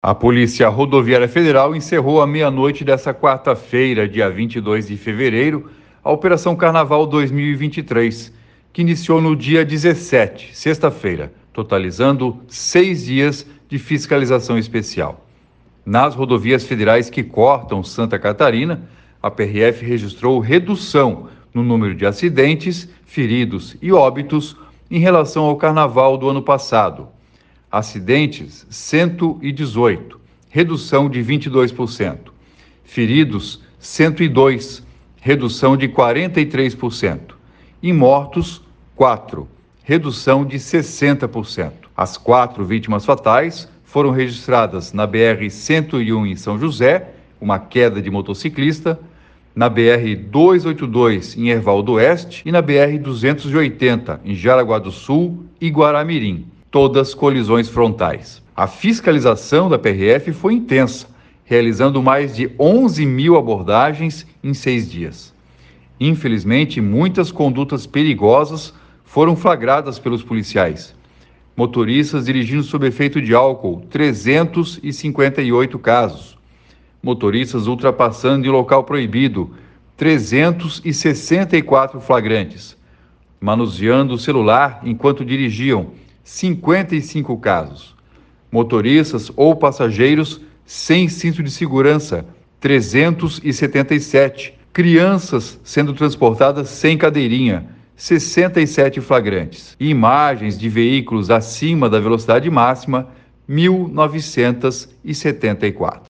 A Polícia Rodoviária Federal encerrou à meia-noite desta quarta-feira, dia 22 de fevereiro, a Operação Carnaval 2023, que iniciou no dia 17, sexta-feira, totalizando 6 dias de fiscalização especial. Nas rodovias federais que cortam Santa Catarina, a PRF registrou redução no número de acidentes, feridos e óbitos em relação ao Carnaval do ano passado. Acidentes, 118, redução de 22%. Feridos, 102, redução de 43%. E mortos, 4, redução de 60%. As 4 vítimas fatais foram registradas na BR-101 em São José, uma queda de motociclista, na BR-282 em Herval do Oeste e na BR-280 em Jaraguá do Sul e Guaramirim. Todas colisões frontais. A fiscalização da PRF foi intensa, realizando mais de 11 mil abordagens em 6 dias. Infelizmente, muitas condutas perigosas foram flagradas pelos policiais. Motoristas dirigindo sob efeito de álcool, 358 casos. Motoristas ultrapassando em local proibido, 364 flagrantes. Manuseando o celular enquanto dirigiam, 55 casos. Motoristas ou passageiros sem cinto de segurança, 377. Crianças sendo transportadas sem cadeirinha, 67 flagrantes. E imagens de veículos acima da velocidade máxima, 1.974.